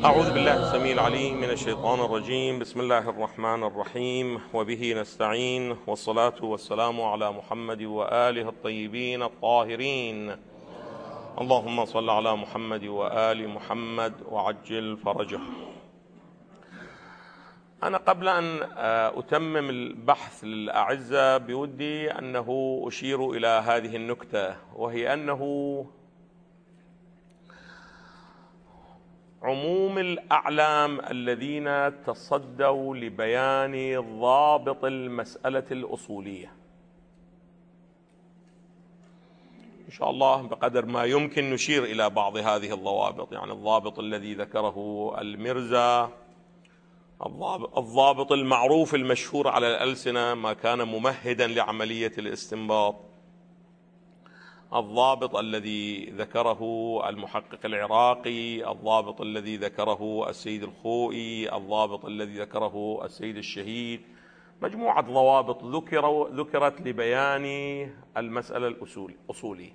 أعوذ بالله السميع العليم من الشيطان الرجيم. بسم الله الرحمن الرحيم، وبه نستعين، والصلاة والسلام على محمد وآله الطيبين الطاهرين. اللهم صل على محمد وآل محمد وعجل فرجه. أنا قبل أن أتمم البحث للأعزة بودي أنه أشير إلى هذه النكتة، وهي أنه عموم الأعلام الذين تصدوا لبيان ضابط المسألة الأصولية إن شاء الله بقدر ما يمكن نشير إلى بعض هذه الضوابط. يعني الضابط الذي ذكره المرزا، الضابط المعروف المشهور على الألسنة ما كان ممهدا لعملية الاستنباط، الضابط الذي ذكره المحقق العراقي، الضابط الذي ذكره السيد الخوئي، الضابط الذي ذكره السيد الشهيد. مجموعة ضوابط ذكرت لبيان المسألة الأصولية.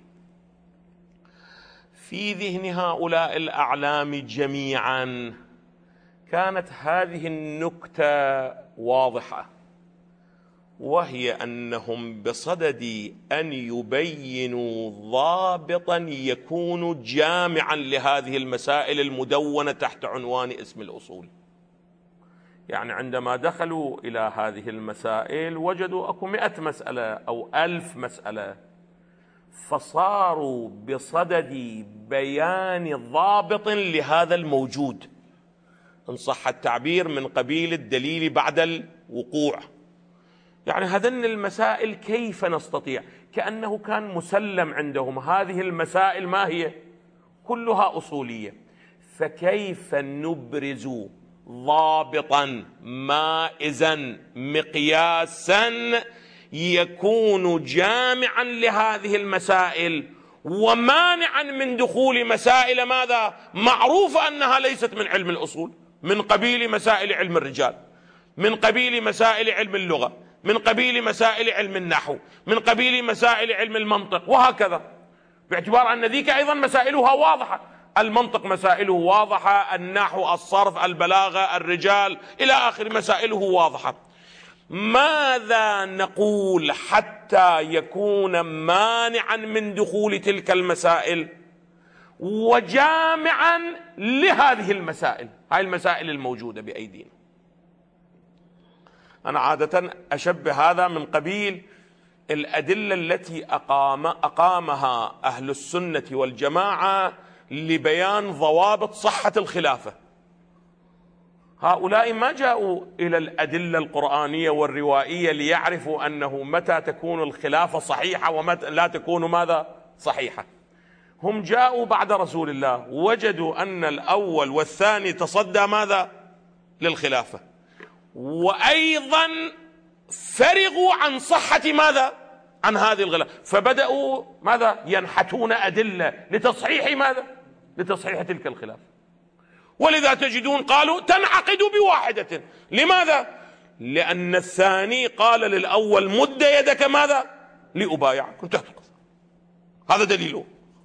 في ذهن هؤلاء الأعلام جميعا كانت هذه النكتة واضحة، وهي أنهم بصدد أن يبينوا ضابطا يكون جامعا لهذه المسائل المدونة تحت عنوان اسم الأصول. يعني عندما دخلوا إلى هذه المسائل وجدوا أكو 100 مسألة أو 1000 مسألة، فصاروا بصدد بيان ضابط لهذا الموجود، إن صح التعبير، من قبيل الدليل بعد الوقوع. يعني هذن المسائل كيف نستطيع، كأنه كان مسلم عندهم هذه المسائل ما هي كلها أصولية، فكيف نبرز ضابطا مائزا مقياسا يكون جامعا لهذه المسائل ومانعا من دخول مسائل ماذا معروفة أنها ليست من علم الأصول، من قبيل مسائل علم الرجال، من قبيل مسائل علم اللغة، من قبيل مسائل علم النحو، من قبيل مسائل علم المنطق، وهكذا، باعتبار أن ذيك أيضا مسائلها واضحة. المنطق مسائله واضحة، النحو، الصرف، البلاغة، الرجال، إلى آخر مسائله واضحة. ماذا نقول حتى يكون مانعا من دخول تلك المسائل وجامعا لهذه المسائل، هاي المسائل الموجودة بأيدينا؟ أنا عادة أشبه هذا من قبيل الأدلة التي أقامها أهل السنة والجماعة لبيان ضوابط صحة الخلافة. هؤلاء ما جاءوا إلى الأدلة القرآنية والروائية ليعرفوا أنه متى تكون الخلافة صحيحة ومتى لا تكون ماذا صحيحة. هم جاءوا بعد رسول الله، وجدوا أن الأول والثاني تصدى ماذا للخلافة، وأيضا فرغوا عن صحة ماذا عن هذه الخلافة، فبدأوا ماذا ينحتون أدلة لتصحيح ماذا لتصحيح تلك الخلافة. ولذا تجدون قالوا تنعقد بواحدة. لماذا؟ لأن الثاني قال للأول مد يدك ماذا لأبايعك، انتهت القصة، هذا دليله.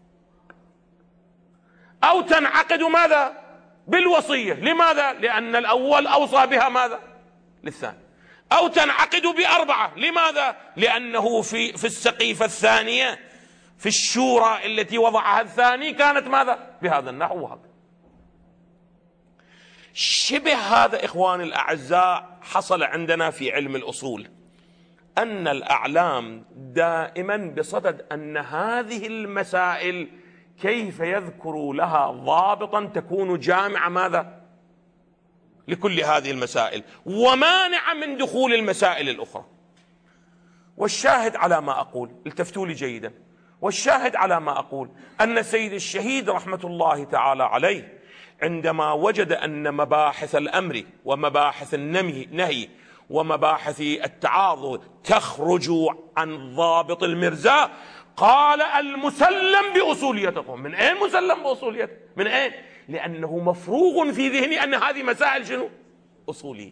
أو تنعقد ماذا بالوصية. لماذا؟ لأن الأول أوصى بها ماذا للثاني. أو تنعقد ب4. لماذا؟ لأنه في السقيفة الثانية في الشورى التي وضعها الثاني كانت ماذا بهذا النحو، وهذا شبه. هذا إخواني الأعزاء حصل عندنا في علم الأصول، أن الأعلام دائما بصدد أن هذه المسائل كيف يذكر لها ضابطا تكون جامعة ماذا لكل هذه المسائل ومانعة من دخول المسائل الأخرى. والشاهد على ما أقول، التفتوا لي جيدا، والشاهد على ما أقول أن سيد الشهيد رحمة الله تعالى عليه عندما وجد أن مباحث الأمر ومباحث النهي ومباحث التعاضد تخرج عن ضابط المرزا، قال المسلم بأصوليتكم. من أين مسلم بأصوليته؟ من أين؟ لأنه مفروغ في ذهني أن هذه مسائل شنو أصولية.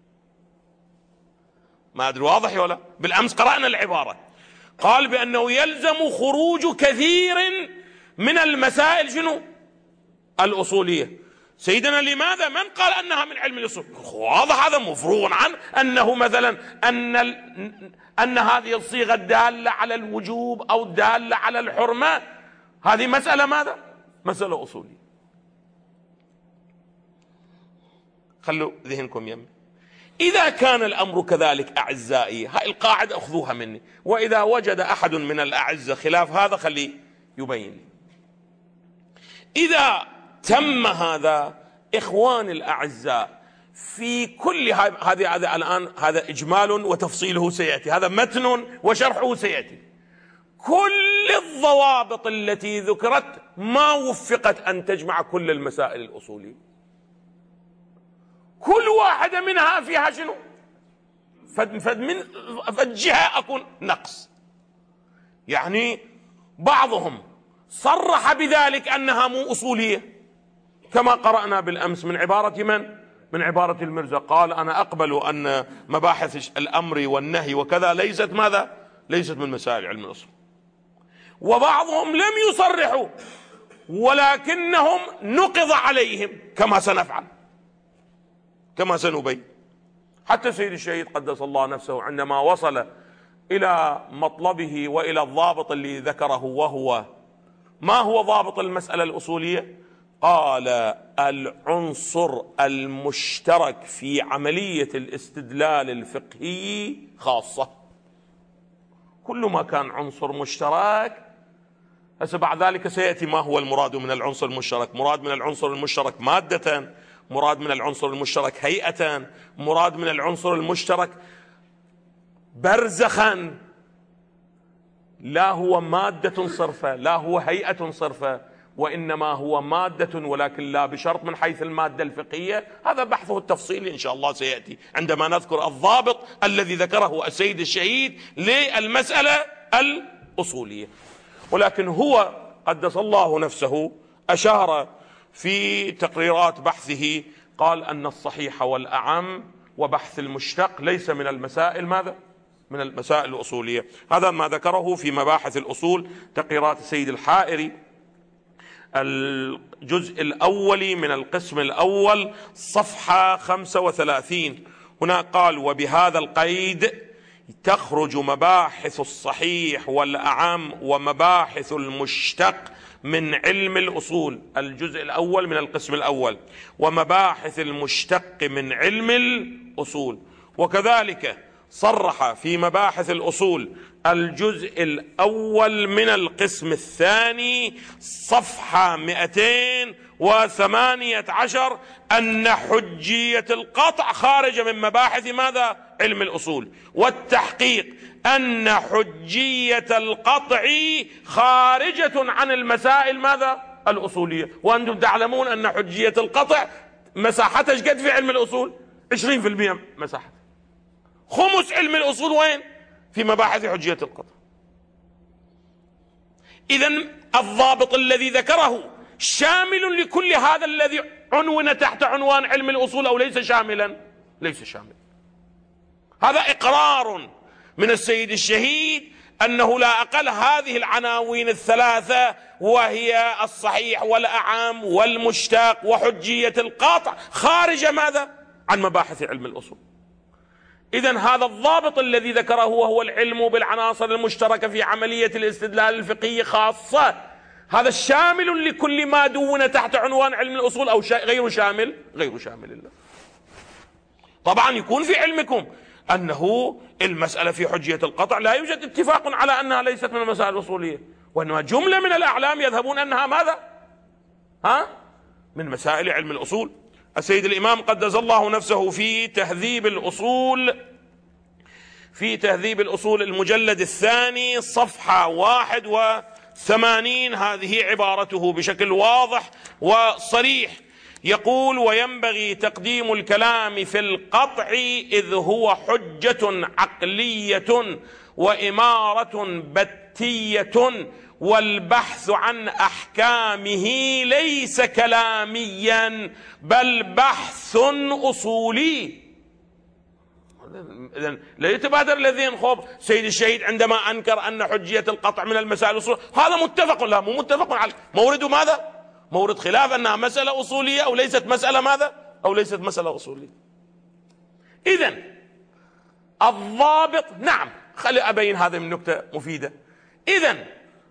ما أدري واضح ولا؟ بالأمس قرأنا العبارة، قال بأنه يلزم خروج كثير من المسائل شنو الأصولية، سيدنا لماذا؟ من قال أنها من علم الأصول؟ واضح هذا مفروغ عنه أنه مثلا أن هذه الصيغة الدالة على الوجوب أو الدالة على الحرمة هذه مسألة ماذا؟ مسألة أصولية. خلوا ذهنكم يم. إذا كان الأمر كذلك أعزائي، هاي القاعدة أخذوها مني، وإذا وجد أحد من الأعزة خلاف هذا خليه يبين لي. إذا تم هذا إخواني الأعزاء في كل هذه الآن هذا إجمال وتفصيله سيأتي، هذا متن وشرحه سيأتي. كل الضوابط التي ذكرت ما وفقت أن تجمع كل المسائل الأصولية، كل واحدة منها فيها شنو؟ فد جهة أكون نقص. يعني بعضهم صرح بذلك أنها مو أصولية، كما قرأنا بالأمس من عبارة من؟ من عبارة المرزا، قال أنا أقبل أن مباحث الأمر والنهي وكذا ليست ماذا؟ ليست من مسائل علم الأصول. وبعضهم لم يصرحوا ولكنهم نقض عليهم كما سنفعل، كما سنبين. حتى سيد الشهيد قدس الله نفسه عندما وصل إلى مطلبه وإلى الضابط اللي ذكره، وهو ما هو ضابط المسألة الأصولية؟ قال العنصر المشترك في عملية الاستدلال الفقهي خاصة. كل ما كان عنصر مشترك، هسه بعد ذلك سيأتي ما هو المراد من العنصر المشترك. مراد من العنصر المشترك مادة، مراد من العنصر المشترك هيئة، مراد من العنصر المشترك برزخا، لا هو مادة صرفة، لا هو هيئة صرفة، وإنما هو مادة ولكن لا بشرط من حيث المادة الفقهية. هذا بحثه التفصيلي إن شاء الله سيأتي عندما نذكر الضابط الذي ذكره السيد الشهيد للمسألة الأصولية. ولكن هو قدس الله نفسه أشار في تقريرات بحثه، قال أن الصحيح والأعم وبحث المشتق ليس من المسائل ماذا؟ من المسائل الأصولية. هذا ما ذكره في مباحث الأصول، تقريرات السيد الحائري، الجزء الأول من القسم الأول صفحة 35. هنا قال وبهذا القيد تخرج مباحث الصحيح والأعم ومباحث المشتق من علم الأصول، الجزء الأول من القسم الأول، ومباحث المشتق من علم الأصول. وكذلك صرح في مباحث الأصول الجزء الأول من القسم الثاني صفحة 218 أن حجية القطع خارجة من مباحث ماذا؟ علم الأصول. والتحقيق أن حجية القطع خارجة عن المسائل ماذا؟ الأصولية. وأنتم تعلمون أن حجية القطع مساحتها ايش قد في علم الأصول؟ 20% مساحة. خمس علم الأصول وين؟ في مباحث حجية القطع. إذن الضابط الذي ذكره شامل لكل هذا الذي عنون تحت عنوان علم الأصول أو ليس شاملا؟ ليس شاملا. هذا إقرار من السيد الشهيد أنه لا أقل هذه العناوين الثلاثة، وهي الصحيح والأعم والمشتق وحجية القطع، خارج ماذا؟ عن مباحث علم الأصول. إذن هذا الضابط الذي ذكره وهو العلم بالعناصر المشتركة في عملية الاستدلال الفقهي خاصة، هذا شامل لكل ما دون تحت عنوان علم الأصول أو غير شامل؟ غير شامل الله. طبعا يكون في علمكم أنه المسألة في حجية القطع لا يوجد اتفاق على أنها ليست من المسائل الأصولية، وإنما جملة من الأعلام يذهبون أنها ماذا؟ من مسائل علم الأصول. السيد الإمام قدس الله نفسه في تهذيب الأصول المجلد الثاني صفحة 81، هذه عبارته بشكل واضح وصريح، يقول وينبغي تقديم الكلام في القطع إذ هو حجة عقلية وإمارة بتية، والبحث عن أحكامه ليس كلاميا بل بحث أصولي. لا يتبادر الذين خوف سيد الشهيد عندما أنكر أن حجية القطع من المسائل الأصولية، هذا متفق، لا مو متفق على مورده ماذا؟ مورد خلاف أنها مسألة أصولية أو ليست مسألة ماذا؟ أو ليست مسألة أصولية. إذن الضابط، نعم خلي أبين هذه من نكتة مفيدة. إذن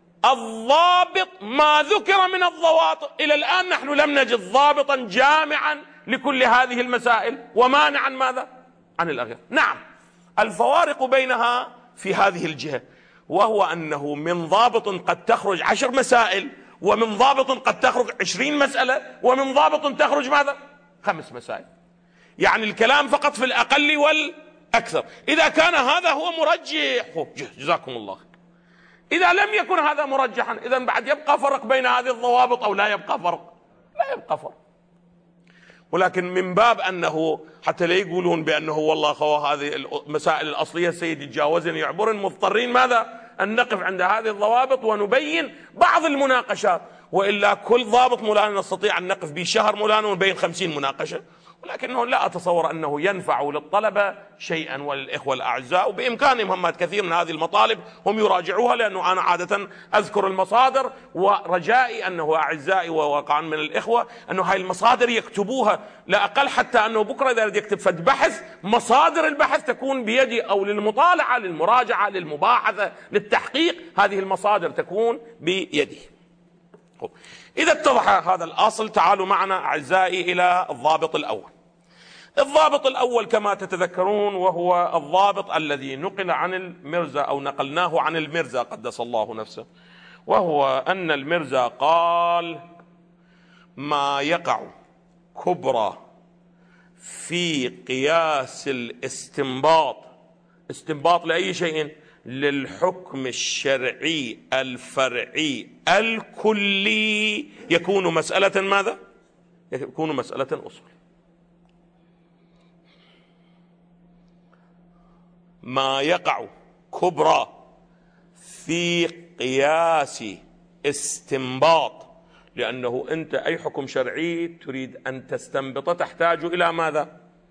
الضابط ما ذكر من الضوابط إلى الآن نحن لم نجد ضابطا جامعا لكل هذه المسائل ومانعا ماذا؟ عن الأغيار. نعم الفوارق بينها في هذه الجهة، وهو أنه من ضابط قد تخرج 10 مسائل، ومن ضابط قد تخرج 20 مسألة، ومن ضابط تخرج ماذا؟ 5 مسائل. يعني الكلام فقط في الأقل والأكثر. إذا كان هذا هو مرجح جزاكم الله، إذا لم يكن هذا مرجحا إذن بعد يبقى فرق بين هذه الضوابط أو لا يبقى فرق؟ لا يبقى فرق. ولكن من باب أنه حتى لا يقولون بأنه والله هذه المسائل الأصلية سيدي تجاوزني يعبرن، مضطرين ماذا؟ أن نقف عند هذه الضوابط ونبين بعض المناقشات، وإلا كل ضابط مولانا نستطيع أن نقف به شهر مولانا ونبين 50 مناقشة، ولكنه لا أتصور أنه ينفع للطلبة شيئا وللإخوة الأعزاء، وبإمكانهم هم كثير من هذه المطالب هم يراجعوها، لأنه أنا عادة أذكر المصادر، ورجائي أنه أعزائي وواقعا من الإخوة أنه هاي المصادر يكتبوها لا أقل، حتى أنه بكرة إذا يكتب فد بحث مصادر البحث تكون بيدي، أو للمطالعة للمراجعة للمباحثة للتحقيق هذه المصادر تكون بيدي. إذا اتضح هذا الأصل تعالوا معنا أعزائي إلى الضابط الأول. الضابط الأول كما تتذكرون وهو الضابط الذي نقل عن المرزا أو نقلناه عن المرزا قدس الله نفسه، وهو أن المرزا قال: ما يقع كبرى في قياس الاستنباط، استنباط لأي شيء؟ للحكم الشرعي الفرعي الكلي، يكون مسألة ماذا؟ يكون مسألة أصول. ما يقع كبرى في قياس استنباط، لأنه أنت أي حكم شرعي تريد أن تستنبطه تحتاج إلى ماذا؟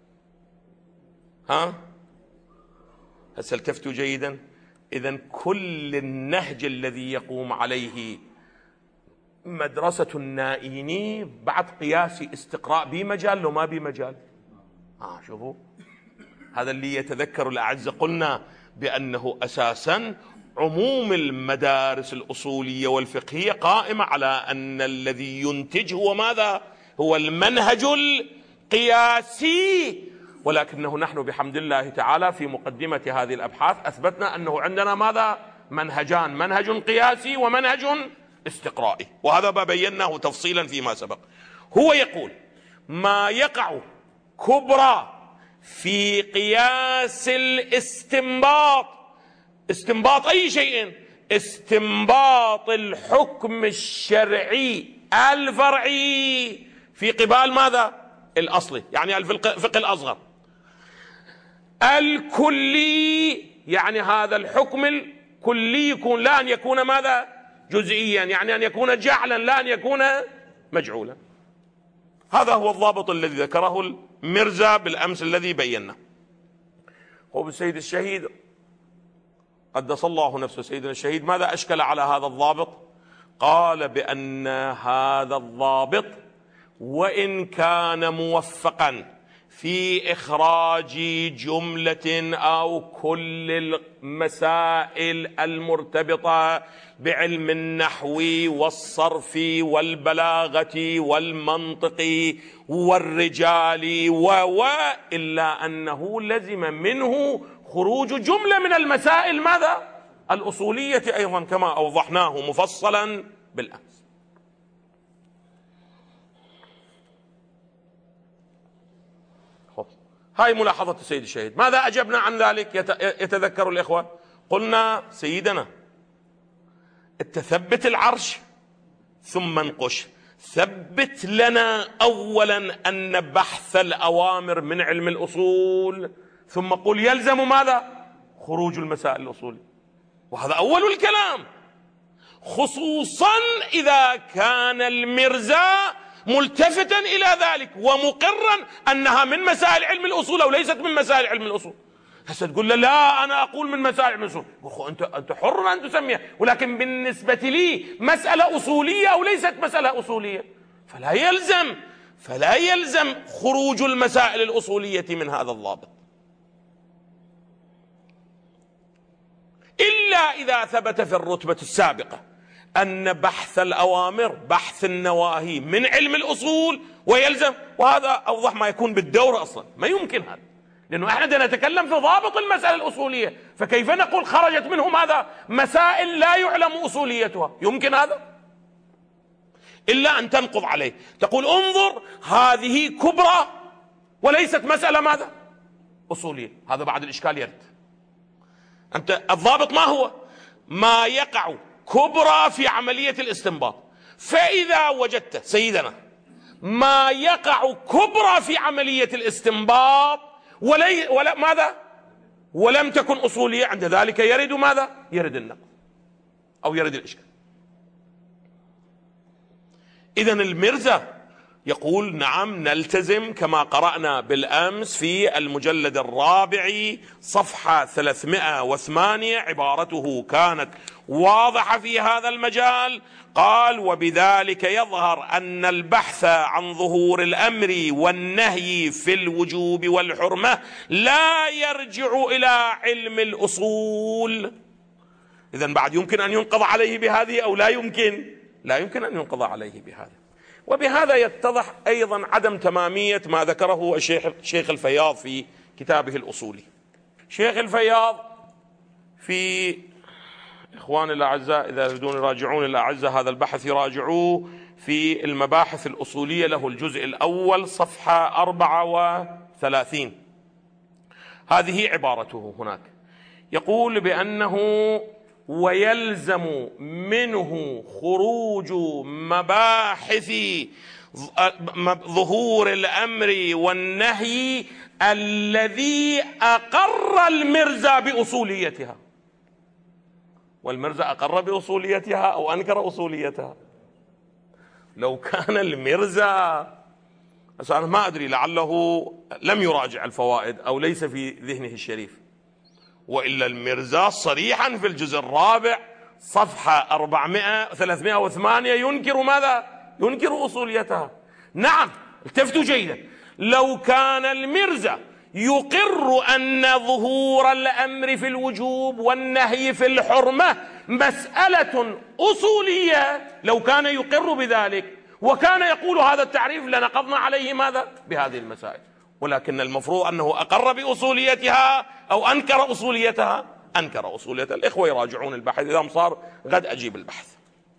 هل التفتوا جيدا؟ إذن كل النهج الذي يقوم عليه مدرسة النائيني بعد قياس استقراء بمجال لو ما بمجال. شوفوا هذا اللي يتذكر الأعزة، قلنا بأنه أساسا عموم المدارس الأصولية والفقهية قائمة على أن الذي ينتج هو ماذا؟ هو المنهج القياسي، ولكنه نحن بحمد الله تعالى في مقدمة هذه الأبحاث أثبتنا أنه عندنا ماذا؟ منهجان، منهج قياسي ومنهج استقرائي، وهذا ما بيناه تفصيلا فيما سبق. هو يقول: ما يقع كبرى في قياس الاستنباط، استنباط أي شيء؟ استنباط الحكم الشرعي الفرعي في قبال ماذا؟ الأصلي، يعني الفقه الأصغر. الكلي يعني هذا الحكم الكلي يكون لا أن يكون ماذا؟ جزئيا، يعني أن يكون جعلا لا أن يكون مجعولا. هذا هو الضابط الذي ذكره المرزا بالأمس الذي بينا. هو بالسيد الشهيد قدس الله نفسه، سيدنا الشهيد ماذا أشكل على هذا الضابط؟ قال بأن هذا الضابط وإن كان موفقا في إخراج جملة أو كل المسائل المرتبطة بعلم النحو والصرف والبلاغة والمنطق والرجال إلا أنه لزم منه خروج جملة من المسائل ماذا؟ الأصولية أيضا، كما أوضحناه مفصلا بالأمس. هاي ملاحظة السيد الشهيد. ماذا أجبنا عن ذلك؟ يتذكر الإخوة، قلنا سيدنا تثبت العرش ثم انقش، ثبت لنا أولا أن بحث الأوامر من علم الأصول، ثم قل يلزم ماذا؟ خروج المسائل الأصولية، وهذا أول الكلام، خصوصا إذا كان المرزا ملتفتا إلى ذلك ومقرا أنها من مسائل علم الأصول أو ليست من مسائل علم الأصول. هسه تقول له لا أنا أقول من مسائل الأصول، أنت حر أن تسميها، ولكن بالنسبة لي مسألة أصولية أو ليست مسألة أصولية، فلا يلزم خروج المسائل الأصولية من هذا الضابط، إلا إذا ثبت في الرتبة السابقة أن بحث الأوامر بحث النواهي من علم الأصول ويلزم، وهذا أوضح ما يكون بالدورة أصلا، ما يمكن هذا، لأنه احنا نتكلم في ضابط المسألة الأصولية، فكيف نقول خرجت منهم هذا مسائل لا يعلم أصوليتها؟ يمكن هذا؟ إلا أن تنقض عليه، تقول انظر هذه كبرى وليست مسألة ماذا؟ أصولية. هذا بعد الإشكال يرد. أنت الضابط ما هو؟ ما يقع كبرى في عملية الاستنباط، فإذا وجدت سيدنا ما يقع كبرى في عملية الاستنباط ولا ماذا؟ ولم تكن أصولية، عند ذلك يرد ماذا؟ يرد النقض أو يرد الإشكال. إذن المرزا يقول نعم نلتزم كما قرأنا بالأمس في المجلد الرابع صفحة 308، عبارته كانت واضحة في هذا المجال، قال وبذلك يظهر أن البحث عن ظهور الأمر والنهي في الوجوب والحرمة لا يرجع إلى علم الأصول. إذن بعد يمكن أن ينقض عليه بهذه أو لا يمكن؟ لا يمكن أن ينقض عليه بهذا. وبهذا يتضح أيضا عدم تمامية ما ذكره الشيخ الفياض في كتابه الأصولي. شيخ الفياض في إخواني الأعزاء إذا يريدون يراجعون الأعزاء هذا البحث يراجعوه في المباحث الأصولية، له الجزء الأول صفحة 34. هذه عبارته هناك، يقول بأنه ويلزم منه خروج مباحث ظهور الأمر والنهي الذي أقر المرزا بأصوليتها. والمرزا أقر بأصوليتها أو أنكر أصوليتها؟ لو كان المرزا، بس أنا ما أدري لعله لم يراجع الفوائد أو ليس في ذهنه الشريف، وإلا المرزا صريحا في الجزء الرابع صفحة 308 ينكر ماذا؟ ينكر أصوليتها. نعم التفتوا جيدا، لو كان المرزا يقر أن ظهور الأمر في الوجوب والنهي في الحرمة مسألة أصولية، لو كان يقر بذلك وكان يقول هذا التعريف لنقضنا عليه ماذا؟ بهذه المسائل، ولكن المفروض أنه أقر بأصوليتها أو أنكر أصوليتها؟ أنكر أصوليتها. الإخوة يراجعون البحث، إذا صار غد أجيب البحث.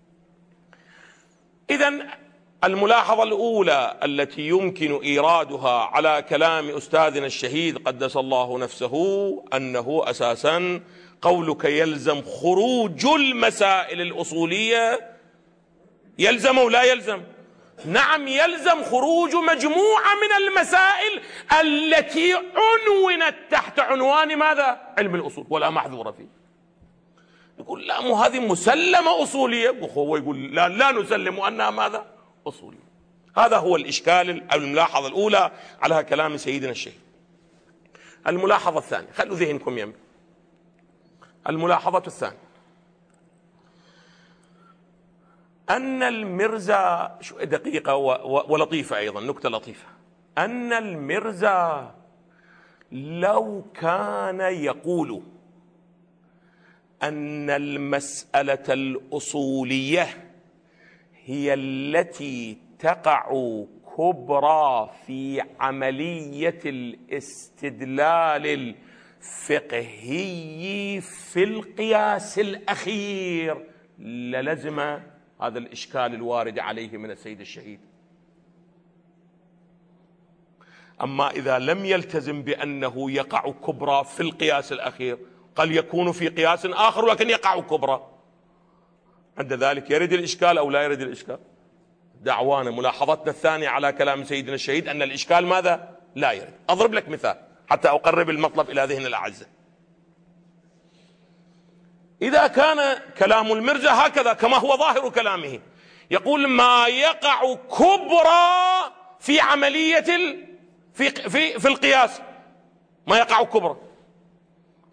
إذن الملاحظة الأولى التي يمكن إيرادها على كلام أستاذنا الشهيد قدس الله نفسه أنه أساسا قولك يلزم خروج المسائل الأصولية، يلزم أو لا يلزم؟ نعم يلزم خروج مجموعة من المسائل التي عنونت تحت عنوان ماذا؟ علم الأصول، ولا محذور فيه. يقول لا، مو هذه مسلمة أصولية، هو يقول لا نسلم أنها ماذا؟ أصولية. هذا هو الإشكال أو الملاحظة الأولى على كلام سيدنا الشيخ. الملاحظة الثانية، خلوا ذهنكم يمين. الملاحظة الثانية أن المرزا، دقيقة ولطيفة أيضا، نكتة لطيفة، أن المرزا لو كان يقول أن المسألة الأصولية هي التي تقع كبرى في عملية الاستدلال الفقهي في القياس الأخير للزم هذا الإشكال الوارد عليه من السيد الشهيد. أما إذا لم يلتزم بأنه يقع كبرى في القياس الأخير، قد يكون في قياس آخر ولكن يقع كبرى، عند ذلك يرد الإشكال أو لا يرد الإشكال؟ دعوانا ملاحظتنا الثانية على كلام سيدنا الشهيد أن الإشكال ماذا؟ لا يرد. أضرب لك مثال حتى أقرب المطلب إلى ذهن الأعزة. إذا كان كلام المرزا هكذا كما هو ظاهر كلامه، يقول ما يقع كبرى في عملية في القياس، ما يقع كبرى،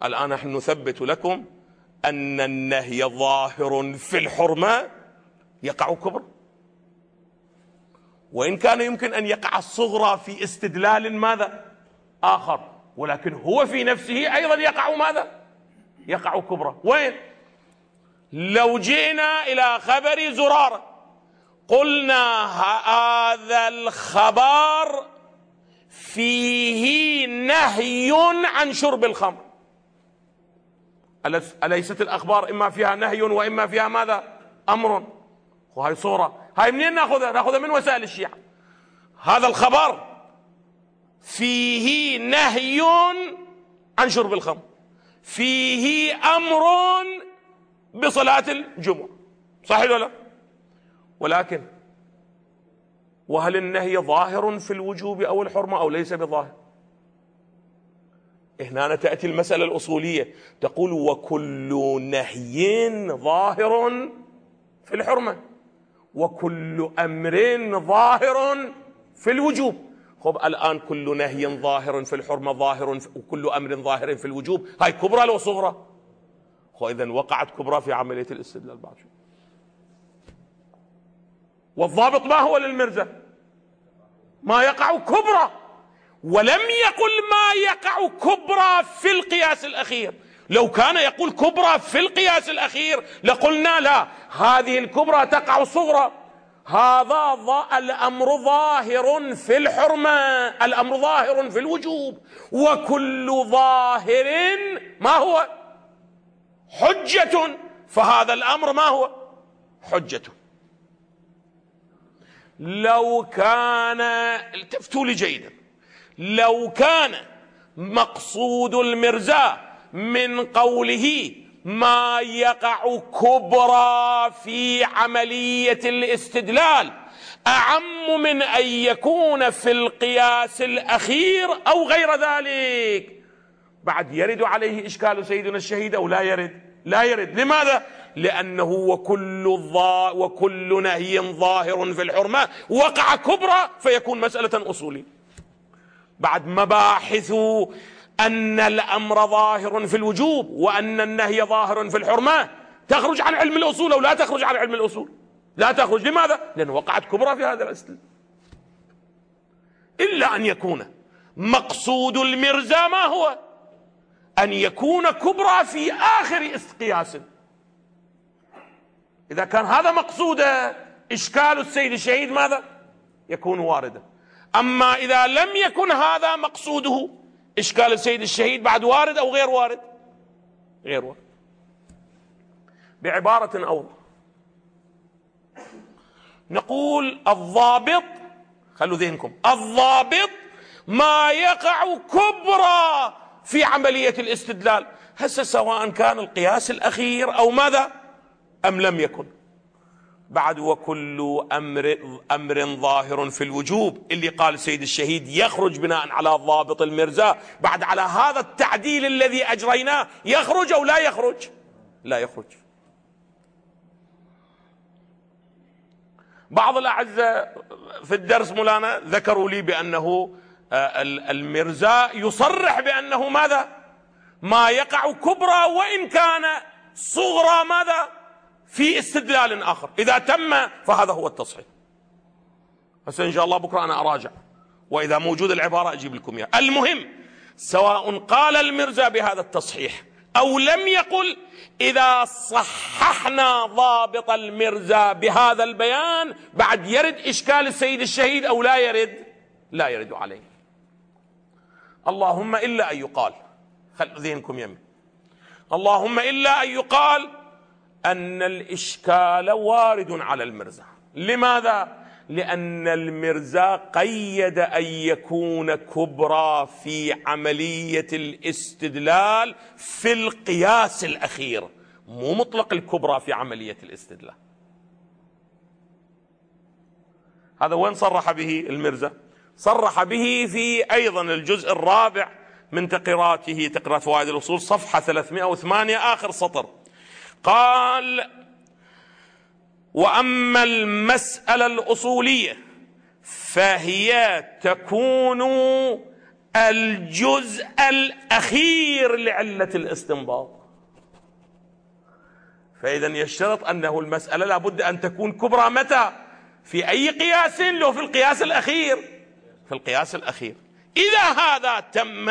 الآن نحن نثبت لكم أن النهي ظاهر في الحرمة يقع كبر، وإن كان يمكن أن يقع الصغرى في استدلال ماذا آخر، ولكن هو في نفسه أيضا يقع ماذا؟ يقع كبرى. وين؟ لو جئنا إلى خبر زرارة قلنا هذا الخبر فيه نهي عن شرب الخمر، أليست الأخبار إما فيها نهي وإما فيها ماذا؟ أمر. وهي صورة، هاي منين ناخذها؟ ناخذها من وسائل الشيعة. هذا الخبر فيه نهي عن شرب الخمر، فيه أمر بصلاة الجمعة، صحيح ولا لا؟ ولكن وهل النهي ظاهر في الوجوب أو الحرمة أو ليس بظاهر؟ هنا تأتي المسألة الأصولية تقول وكل نهي ظاهر في الحرمة وكل أمر ظاهر في الوجوب. خب الآن كل نهي ظاهر في الحرمة ظاهر وكل أمر ظاهر في الوجوب، هاي كبرى لو صغرى؟ إذن وقعت كبرى في عملية الاستدلال بعد شوي. والضابط ما هو للمرزا؟ ما يقع كبرى، ولم يقل ما يقع كبرى في القياس الأخير. لو كان يقول كبرى في القياس الأخير لقلنا لا، هذه الكبرى تقع صغرى. هذا الأمر ظاهر في الحرمة، الأمر ظاهر في الوجوب، وكل ظاهر ما هو؟ حجة. فهذا الأمر ما هو؟ حجة. لو كان، التفتوا لي جيدا، لو كان مقصود المرزا من قوله ما يقع كبرى في عملية الاستدلال أعم من أن يكون في القياس الأخير أو غير ذلك، بعد يرد عليه إشكال سيدنا الشهيد أو لا يرد؟ لا يرد. لماذا؟ لأنه وكل نهي ظاهر في الحرمة وقع كبرى فيكون مسألة أصولية. بعد مباحث أن الأمر ظاهر في الوجوب وأن النهي ظاهر في الحرمة تخرج عن علم الأصول أو لا تخرج عن علم الأصول؟ لا تخرج. لماذا؟ لأن وقعت كبرى في هذا الأصل. إلا أن يكون مقصود المرزا ما هو؟ أن يكون كبرى في آخر قياس. إذا كان هذا مقصوده إشكال السيد الشهيد ماذا؟ يكون واردا. أما إذا لم يكن هذا مقصوده إشكال السيد الشهيد بعد وارد أو غير وارد؟ غير وارد. بعبارة أوضح نقول الضابط، خلوا ذهنكم، الضابط ما يقع كبرى في عملية الاستدلال، هسه سواء كان القياس الأخير أو ماذا أم لم يكن. بعد وكل أمر ظاهر في الوجوب اللي قال السيد الشهيد يخرج بناء على ضابط المرزا، بعد على هذا التعديل الذي أجريناه يخرج أو لا يخرج؟ لا يخرج. بعض الأعزاء في الدرس مولانا ذكروا لي بأنه المرزا يصرح بأنه ماذا؟ ما يقع كبرى وإن كان صغرى ماذا؟ في استدلال آخر. إذا تم فهذا هو التصحيح. بس إن شاء الله بكرة أنا أراجع، وإذا موجود العبارة أجيب لكم إياها. المهم سواء قال المرزا بهذا التصحيح أو لم يقل، إذا صححنا ضابط المرزا بهذا البيان بعد يرد إشكال السيد الشهيد أو لا يرد؟ لا يرد عليه. اللهم إلا أن يقال، خلوا ذهنكم يمين، اللهم إلا أن يقال أن الإشكال وارد على المرزا. لماذا؟ لأن المرزا قيد أن يكون كبرى في عملية الاستدلال في القياس الأخير، مو مطلق الكبرى في عملية الاستدلال. هذا وين صرح به المرزا؟ صرح به في أيضا الجزء الرابع من تقراته، تقرات فوائد الأصول، صفحة 308 آخر سطر، قال: وأما المسألة الأصولية فهي تكون الجزء الأخير لعلة الاستنباط. فإذا يشترط أنه المسألة لابد أن تكون كبرى متى؟ في أي قياس؟ لو في القياس الأخير، في القياس الأخير. إذا هذا تم،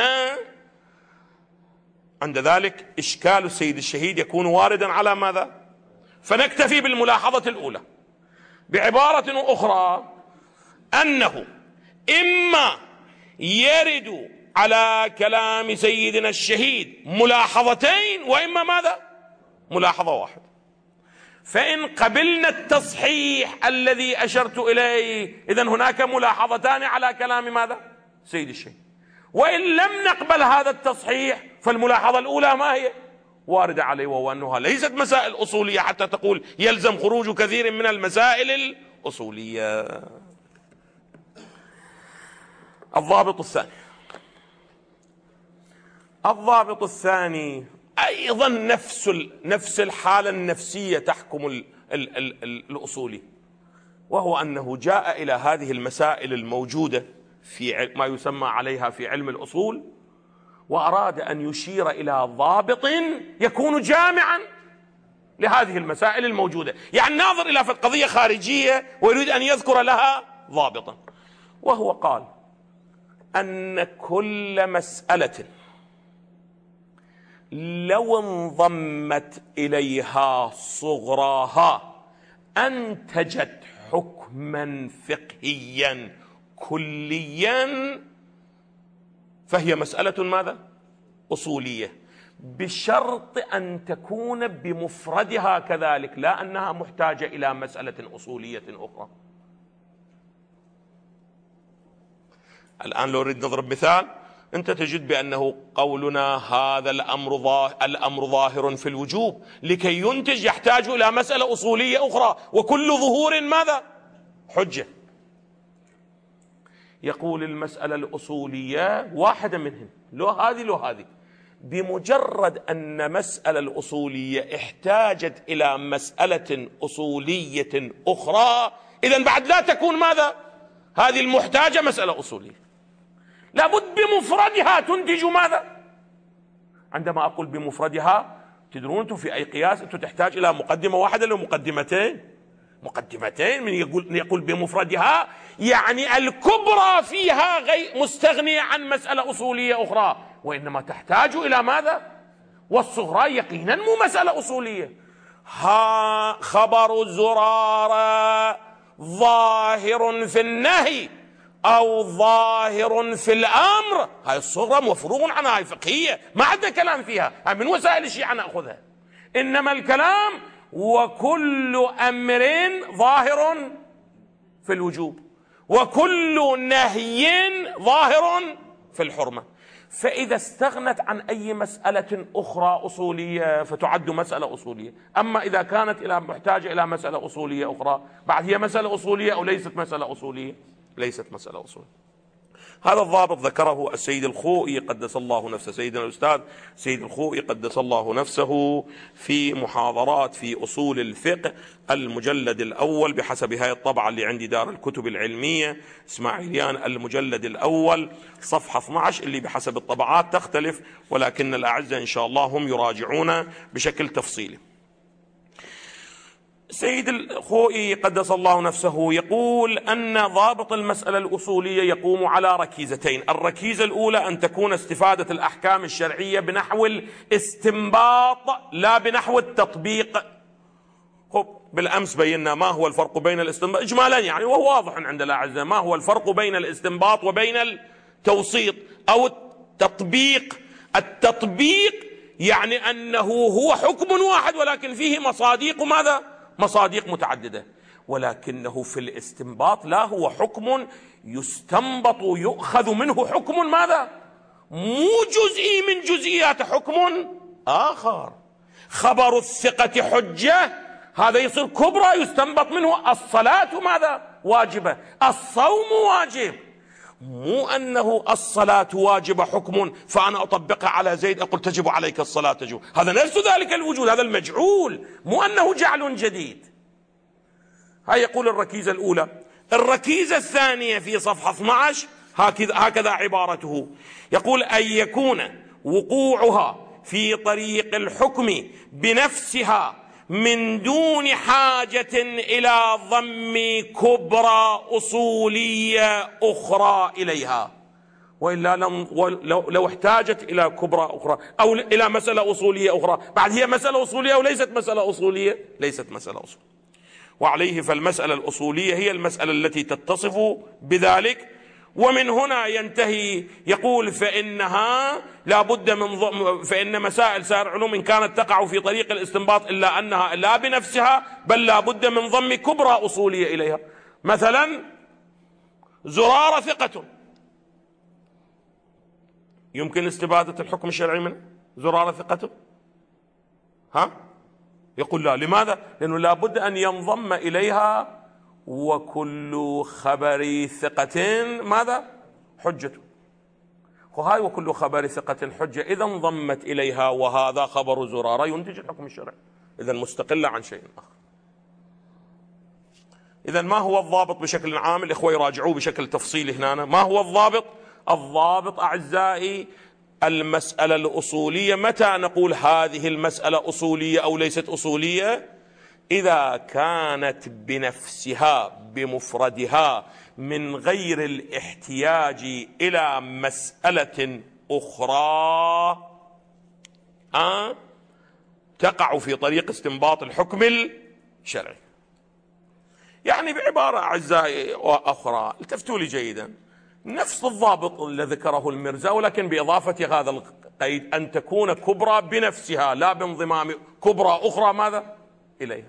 عند ذلك إشكال السيد الشهيد يكون واردا على ماذا؟ فنكتفي بالملاحظة الأولى. بعبارة أخرى، أنه إما يرد على كلام سيدنا الشهيد ملاحظتين، وإما ماذا؟ ملاحظة واحدة. فإن قبلنا التصحيح الذي أشرت إليه، إذن هناك ملاحظتان على كلام ماذا؟ سيد الشهيد. وإن لم نقبل هذا التصحيح فالملاحظة الأولى ما هي؟ واردة عليه، وهو أنها ليست مسائل أصولية حتى تقول يلزم خروج كثير من المسائل الأصولية. الضابط الثاني، الضابط الثاني أيضا نفس الحالة النفسية تحكم الأصولي، وهو أنه جاء إلى هذه المسائل الموجودة في ما يسمى عليها في علم الأصول، وأراد أن يشير إلى ضابط يكون جامعا لهذه المسائل الموجودة، يعني ناظر إلى قضية خارجية ويريد أن يذكر لها ضابطا. وهو قال أن كل مسألة لو انضمت إليها صغراها أنتجت حكما فقهيا كليا فهي مسألة ماذا؟ أصولية، بشرط أن تكون بمفردها كذلك، لا أنها محتاجة إلى مسألة أصولية أخرى. الآن لو نريد نضرب مثال، أنت تجد بأنه قولنا هذا الأمر ظاهر في الوجوب لكي ينتج يحتاج إلى مسألة أصولية أخرى، وكل ظهور ماذا؟ حجة. يقول المسألة الأصولية واحدة منهم، لو هذه لو هذه، بمجرد أن مسألة الأصولية احتاجت إلى مسألة أصولية أخرى، إذن بعد لا تكون ماذا؟ هذه المحتاجة مسألة أصولية، لابد بمفردها تنتج ماذا؟ عندما أقول بمفردها، تدرون أنتم في أي قياس أنتم تحتاج إلى مقدمة واحدة أو مقدمتين؟ مقدمتين. من يقول بمفردها يعني الكبرى فيها غير مستغنية عن مسألة أصولية أخرى، وإنما تحتاج إلى ماذا؟ والصغرى يقينا مو مسألة أصولية. ها خبر زرارة ظاهر في النهي أو ظاهر في الأمر، هاي الصغرى مفروغ عنها، هاي فقهية ما عندنا كلام فيها، هاي من وسائل الشيعة نأخذها. إنما الكلام وكل أمر ظاهر في الوجوب وكل نهي ظاهر في الحرمة. فإذا استغنت عن أي مسألة أخرى أصولية فتعد مسألة أصولية. أما إذا كانت محتاجة إلى مسألة أصولية أخرى، بعد هي مسألة أصولية أو ليست مسألة أصولية؟ ليست مسألة أصولية. هذا الضابط ذكره السيد الخوئي قدس الله نفسه، سيدنا الأستاذ سيد الخوئي قدس الله نفسه، في محاضرات في أصول الفقه المجلد الأول بحسب هاي الطبعة اللي عندي دار الكتب العلمية إسماعيليان، المجلد الأول صفحة 12، اللي بحسب الطبعات تختلف، ولكن الأعزة إن شاء الله هم يراجعون بشكل تفصيلي. سيد الخوئي قدس الله نفسه يقول أن ضابط المسألة الأصولية يقوم على ركيزتين. الركيزة الأولى أن تكون استفادة الأحكام الشرعية بنحو الاستنباط لا بنحو التطبيق. بالأمس بينا ما هو الفرق بين الاستنباط إجمالا يعني، وهو واضح عند الأعزاء ما هو الفرق بين الاستنباط وبين التوسيط أو التطبيق. التطبيق يعني أنه هو حكم واحد ولكن فيه مصاديق ماذا؟ مصاديق متعددة. ولكنه في الاستنباط لا، هو حكم يستنبط يؤخذ منه حكم ماذا؟ مو جزئي من جزئيات حكم آخر. خبر الثقة حجة، هذا يصير كبرى يستنبط منه الصلاة ماذا؟ واجبة، الصوم واجب. مو أنه الصلاة واجبة حكم فأنا أطبقها على زيد أقول تجب عليك الصلاة تجب، هذا نفس ذلك الوجود، هذا المجعول، مو أنه جعل جديد. هاي يقول الركيزة الأولى. الركيزة الثانية في صفحة 12 هكذا عبارته. يقول أن يكون وقوعها في طريق الحكم بنفسها من دون حاجة إلى ضم كبرى أصولية أخرى إليها، وإلا لو احتاجت إلى كبرى أخرى أو إلى مسألة أصولية أخرى، بعد هي مسألة أصولية وليست مسألة أصولية، ليست مسألة أصولية. وعليه فالمسألة الأصولية هي المسألة التي تتصف بذلك. ومن هنا ينتهي، يقول فإنها لا بد فإن مسائل سائر العلوم إن كانت تقع في طريق الاستنباط إلا أنها لا بنفسها بل لا بد من ضم كبرى أصولية إليها. مثلا زرارة ثقة، يمكن استبادة الحكم الشرعي منه؟ زرارة ثقة يقول لا. لماذا؟ لأنه لا بد أن ينضم إليها وكل خبر ثقة ماذا؟ حجة. وهاي وكل خبر ثقة حجة إذا انضمت إليها وهذا خبر زرارة ينتج الحكم الشرعي، إذا مستقلة عن شيء آخر. إذا ما هو الضابط بشكل عام؟ الإخوة يراجعوه بشكل تفصيلي هنا. ما هو الضابط؟ الضابط أعزائي المسألة الأصولية. متى نقول هذه المسألة أصولية أو ليست أصولية؟ إذا كانت بنفسها بمفردها من غير الاحتياج إلى مسألة أخرى تقع في طريق استنباط الحكم الشرعي. يعني بعبارة أعزائي أخرى، التفتوا لي جيدا، نفس الضابط الذي ذكره المرزا ولكن بإضافة هذا القيد أن تكون كبرى بنفسها لا بانضمام كبرى أخرى ماذا؟ إليها.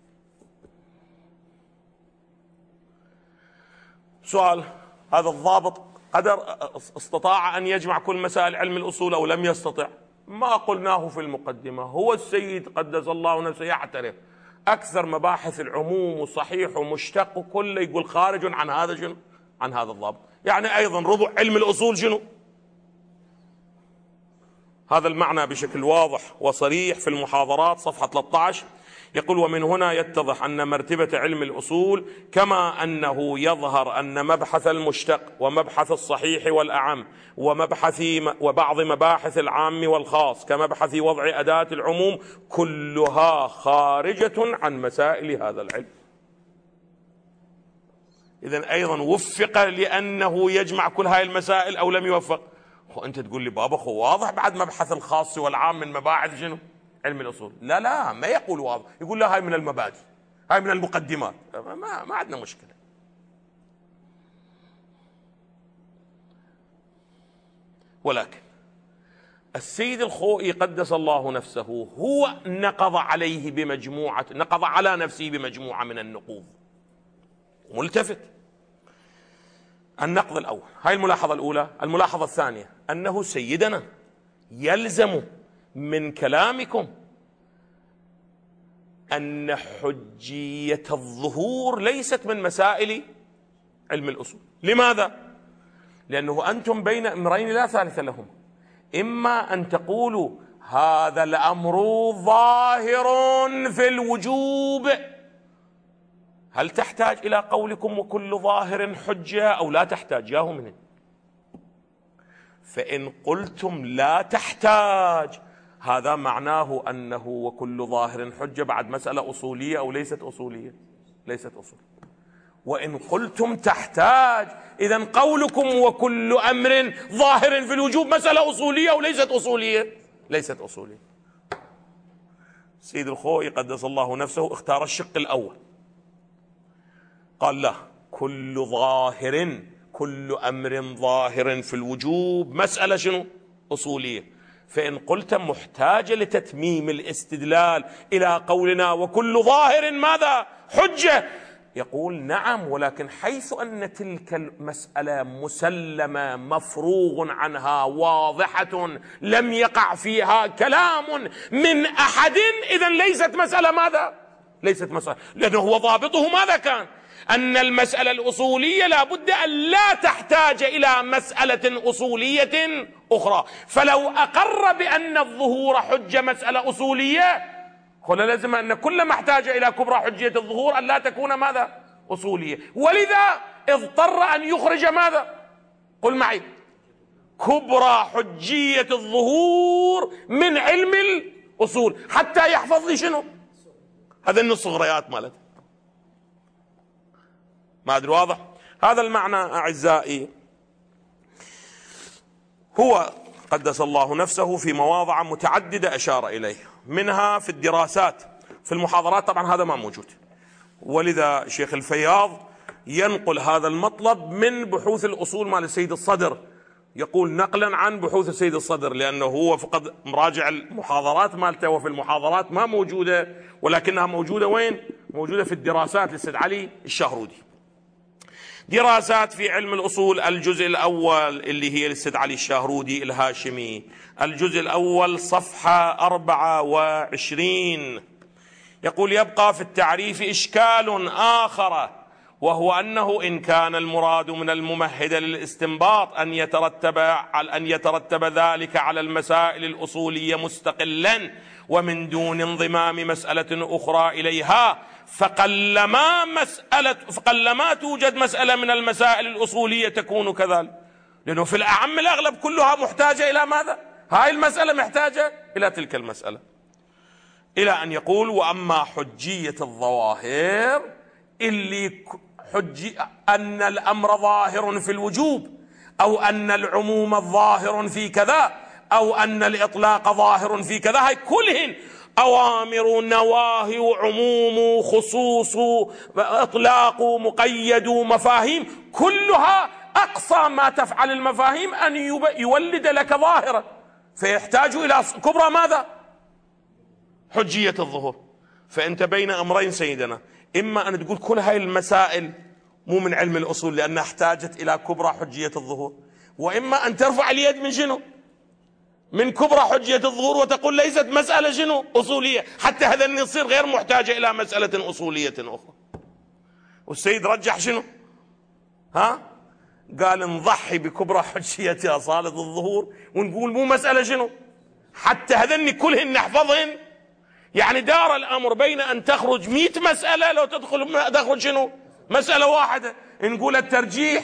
سؤال: هذا الضابط استطاع أن يجمع كل مسائل علم الأصول أو لم يستطع؟ ما قلناه في المقدمة، هو السيد قدس الله نفسه يعترف أكثر مباحث العموم وصحيح ومشتق كله يقول خارج عن هذا شنو؟ عن هذا الضابط. يعني أيضا ربع علم الأصول شنو؟ هذا المعنى بشكل واضح وصريح في المحاضرات صفحة 13. يقول: ومن هنا يتضح أن مرتبة علم الأصول كما أنه يظهر أن مبحث المشتق ومبحث الصحيح والأعم وبعض مباحث العام والخاص كمبحث وضع أداة العموم كلها خارجة عن مسائل هذا العلم. إذن أيضا وفق لأنه يجمع كل هاي المسائل أو لم يوفق؟ وأنت تقول لي بابا هو واضح بعد مبحث الخاص والعام من مباحث شنو؟ علم الأصول. لا ما يقول واضح، يقول لا هاي من المبادئ، هاي من المقدمات، ما عندنا مشكلة. ولكن السيد الخوئي قدس الله نفسه هو نقض على نفسه بمجموعة من النقوض. ملتفت. النقض الأول، هاي الملاحظة الأولى. الملاحظة الثانية أنه سيدنا يلزم من كلامكم أن حجية الظهور ليست من مسائل علم الأصول. لماذا؟ لأنه أنتم بين أمرين لا ثالث لهم، إما أن تقولوا هذا الأمر ظاهر في الوجوب، هل تحتاج إلى قولكم وكل ظاهر حجة أو لا تحتاج؟ ياهو منه. فإن قلتم لا تحتاج هذا معناه أنه وكل ظاهر حجة بعد مسألة أصولية أو ليست أصولية؟ ليست أصولية. وإن قلتم تحتاج إذن قولكم وكل أمر ظاهر في الوجوب مسألة أصولية أو ليست أصولية؟ ليست أصولية. سيد الخوئي قدس الله نفسه اختار الشق الأول، قال لا، كل أمر ظاهر في الوجوب مسألة شنو؟ أصولية. فإن قلت محتاجة لتتميم الاستدلال إلى قولنا وكل ظاهر ماذا؟ حجة، يقول نعم، ولكن حيث أن تلك المسألة مسلمة مفروغ عنها واضحة لم يقع فيها كلام من أحد، إذن ليست مسألة ماذا؟ ليست مسألة، لأنه هو ضابطه ماذا كان؟ أن المسألة الأصولية لا بد أن لا تحتاج إلى مسألة أصولية أخرى. فلو أقر بأن الظهور حجة مسألة أصولية، هنا لازم أن كل ما احتاج إلى كبرى حجية الظهور أن لا تكون ماذا؟ أصولية. ولذا اضطر أن يخرج ماذا؟ قل معي: كبرى حجية الظهور من علم الأصول، حتى يحفظ لي شنو؟ هذا الصغريات مالته. ما أدري واضح؟ هذا المعنى أعزائي هو قدس الله نفسه في مواضع متعددة أشار إليه، منها في الدراسات. في المحاضرات طبعا هذا ما موجود، ولذا شيخ الفياض ينقل هذا المطلب من بحوث الأصول مال السيد الصدر، يقول نقلا عن بحوث السيد الصدر، لأنه هو فقد مراجع المحاضرات مالته، وفي المحاضرات ما موجودة، ولكنها موجودة وين؟ موجودة في الدراسات للسيد علي الشهرودي. دراسات في علم الأصول الجزء الأول اللي هي للسيد علي الشهرودي الهاشمي، الجزء الأول صفحة 24، يقول: يبقى في التعريف إشكال آخر، وهو أنه إن كان المراد من الممهد للاستنباط أن يترتب ذلك على المسائل الأصولية مستقلا ومن دون انضمام مسألة أخرى إليها، فقلما توجد مسألة من المسائل الأصولية تكون كذلك، لأنه في الأعم الأغلب كلها محتاجة إلى ماذا؟ هاي المسألة محتاجة إلى تلك المسألة، إلى أن يقول: وأما حجية الظواهر اللي أن الأمر ظاهر في الوجوب، أو أن العموم ظاهر في كذا، أو أن الإطلاق ظاهر في كذا، هاي كلهن أوامر، نواهي، عموم، خصوص، إطلاق، مقيد، مفاهيم، كلها أقصى ما تفعل المفاهيم أن يولد لك ظاهرة، فيحتاج إلى كبرى ماذا؟ حجية الظهور. فأنت بين أمرين سيدنا: إما أن تقول كل هاي المسائل مو من علم الأصول لأنها احتاجت إلى كبرى حجية الظهور، وإما أن ترفع اليد من شنو؟ من كبرى حجية الظهور، وتقول ليست مسألة شنو؟ أصولية، حتى هذا يصير غير محتاجة إلى مسألة أصولية أخرى. والسيد رجح شنو؟ قال نضحي بكبرى حجية أصالة الظهور ونقول مو مسألة شنو؟ حتى هذني كلهن نحفظهن. يعني دار الأمر بين أن تخرج 100 مسألة لو تخرج شنو؟ مسألة واحدة، نقول الترجيح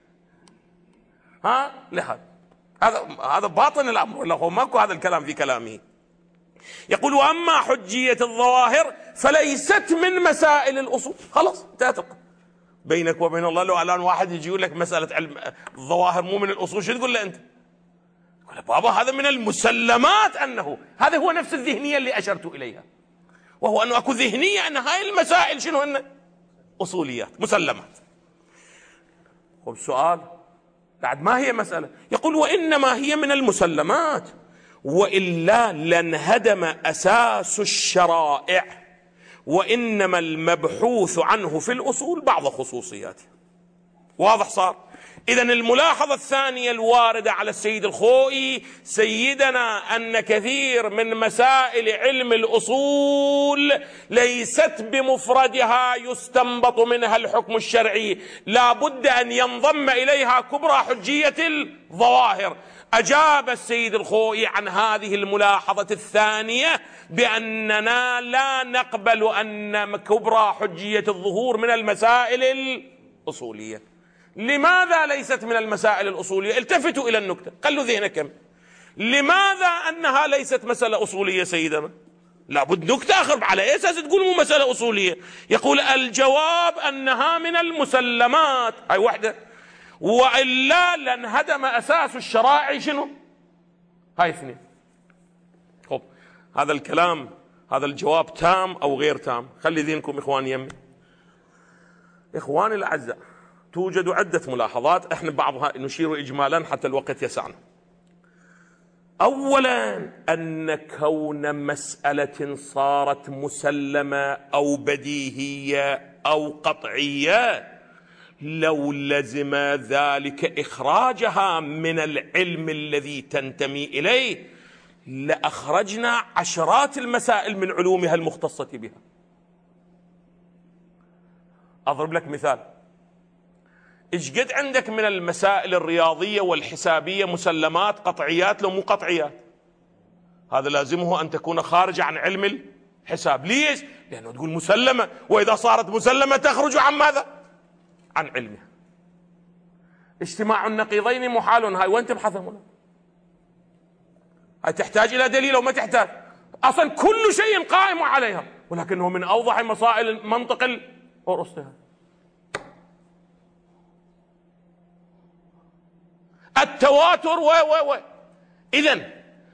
لهذا. هذا باطن الأمر، ولا هو ماكو هذا الكلام في كلامه. يقول: وأما حجية الظواهر فليست من مسائل الأصول. خلاص انتهت بينك وبين الله. لو الآن واحد يجي يقول لك مسألة علم الظواهر مو من الأصول، شو تقول له أنت؟ تقول بابا هذا من المسلمات، أنه هذا هو نفس الذهنية اللي أشرت إليها، وهو أنه أكو ذهنية أن هاي المسائل شنو هن؟ أصوليات، مسلمات. خب سؤال بعد: ما هي مسألة؟ يقول: وإنما هي من المسلمات، وإلا لانهدم أساس الشرائع، وإنما المبحوث عنه في الأصول بعض خصوصياته. واضح صار؟ إذن الملاحظة الثانية الواردة على السيد الخوئي سيدنا أن كثير من مسائل علم الأصول ليست بمفردها يستنبط منها الحكم الشرعي، لا بد أن ينضم إليها كبرى حجية الظواهر. أجاب السيد الخوئي عن هذه الملاحظة الثانية بأننا لا نقبل أن كبرى حجية الظهور من المسائل الأصولية. لماذا ليست من المسائل الأصولية؟ التفتوا إلى النكتة، خلوا ذهنكم. لماذا أنها ليست مسألة أصولية سيدنا؟ لابد نكتة آخر، على أي أساس تقول مو مسألة أصولية؟ يقول: الجواب أنها من المسلمات، هاي وحدة، وإلا لانهدم أساس الشرائع شنو؟ هاي اثنين. خب هذا الكلام، هذا الجواب تام أو غير تام؟ خلي ذهنكم إخواني يمي. إخواني الأعزاء، توجد عدة ملاحظات، احنا بعضها نشير إجمالا حتى الوقت يسعنا. أولا أن كون مسألة صارت مسلمة أو بديهية أو قطعية لو لزم ذلك إخراجها من العلم الذي تنتمي إليه لأخرجنا عشرات المسائل من علومها المختصة بها. أضرب لك مثال: إيش قد عندك من المسائل الرياضية والحسابية مسلمات قطعيات لو مو قطعيات؟ هذا لازمه أن تكون خارجة عن علم الحساب. ليش؟ لأنه تقول مسلمة، وإذا صارت مسلمة تخرج عن ماذا؟ عن علمها. اجتماع النقيضين محال، هاي وين تبحث هنا؟ هاي تحتاج إلى دليل أو ما تحتاج؟ أصلا كل شيء قائم عليها، ولكنه من أوضح مسائل منطق الأرسطي. التواتر إذن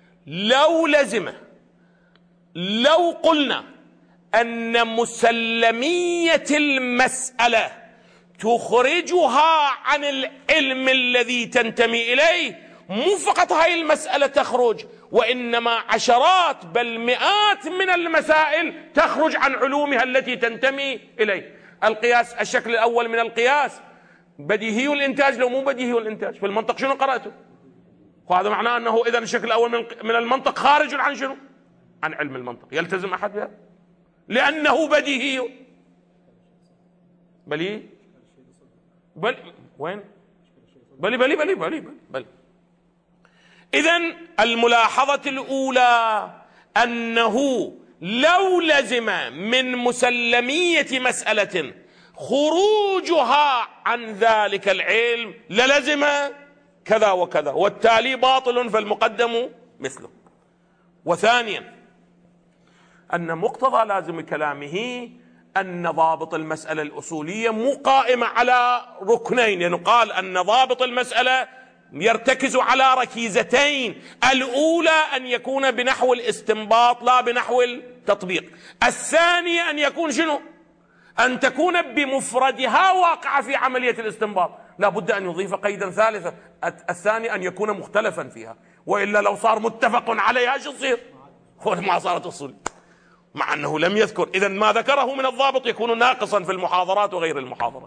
لو قلنا أن مسلمية المسألة تخرجها عن العلم الذي تنتمي إليه، مو فقط هاي المسألة تخرج، وإنما عشرات بل مئات من المسائل تخرج عن علومها التي تنتمي إليه. القياس، الشكل الأول من القياس بديهي الإنتاج لو مو بديهي الإنتاج، في المنطق شنو قرأته؟ وهذا معناه أنه إذا الشكل الأول من المنطق خارج عن شنو؟ عن علم المنطق. يلتزم أحد بها؟ لأنه بديهي. بل وين؟ بل إذن الملاحظة الأولى أنه لو لزم من مسلمية مسألة خروجها عن ذلك العلم للزم كذا وكذا، والتالي باطل فالمقدم مثله. وثانيا أن مقتضى لازم كلامه أن ضابط المسألة الأصولية مو قائمة على ركنين، يعني قال أن ضابط المسألة يرتكز على ركيزتين: الأولى أن يكون بنحو الاستنباط لا بنحو التطبيق، الثانية أن يكون شنو؟ أن تكون بمفردها واقعة في عملية الاستنباط. لا بد أن يضيف قيدا ثالثا: الثاني أن يكون مختلفا فيها، وإلا لو صار متفق عليها شو تصير؟ هو ما صارت أصول، مع أنه لم يذكر. إذن ما ذكره من الضابط يكون ناقصا في المحاضرات وغير المحاضرات.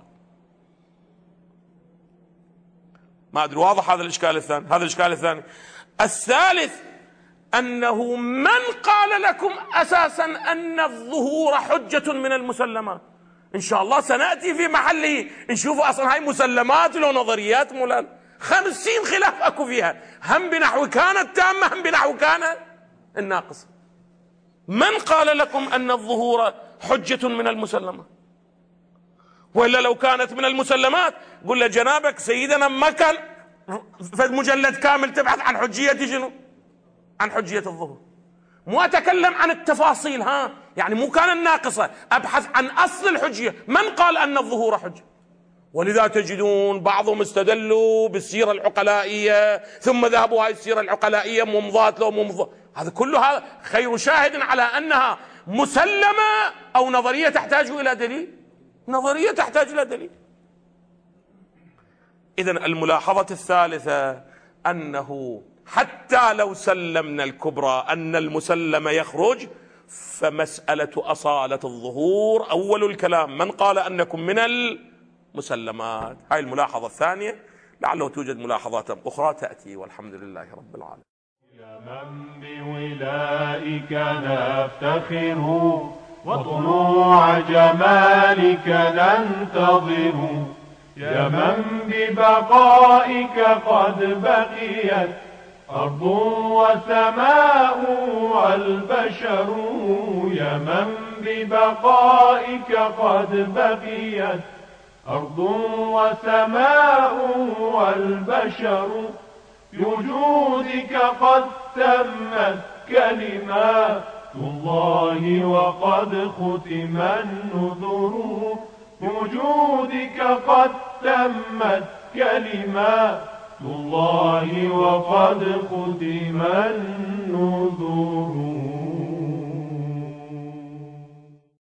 ما أدري واضح هذا الإشكال الثاني. الثالث أنه من قال لكم أساسا أن الظهور حجة من المسلمات؟ إن شاء الله سنأتي في محله نشوف أصلا هاي مسلمات لو نظريات مولا 50 خلاف أكو فيها، هم بنحو كان التامة هم بنحو كان الناقص. من قال لكم أن الظهور حجة من المسلمات؟ وإلا لو كانت من المسلمات قل لجنابك سيدنا ما كان في مجلد كامل تبحث عن حجية شنو؟ عن حجية الظهور. مو أتكلم عن التفاصيل، يعني مو كان الناقصة، أبحث عن أصل الحجية. من قال أن الظهور حجة؟ ولذا تجدون بعضهم استدلوا بالسيرة العقلائية ثم ذهبوا هاي السيرة العقلائية ممضات لو ممضات، هذا كله خير شاهد على أنها مسلمة أو نظرية تحتاج إلى دليل. نظرية تحتاج إلى دليل. إذن الملاحظة الثالثة أنه حتى لو سلمنا الكبرى أن المسلم يخرج، فمسألة أصالة الظهور أول الكلام من قال أنكم من المسلمات. هاي الملاحظة الثانية، لعله توجد ملاحظات أخرى تأتي، والحمد لله رب العالمين. يا من بولائك نفتخر وطلوع جمالك ننتظر، يا من ببقائك قد بقيت أرض وسماء والبشر، يا من ببقائك قد بقيت أرض وسماء والبشر، بوجودك قد تمت كلمات الله وقد ختم النذر، بوجودك قد تمت كلمات الله وقد ختم النذر.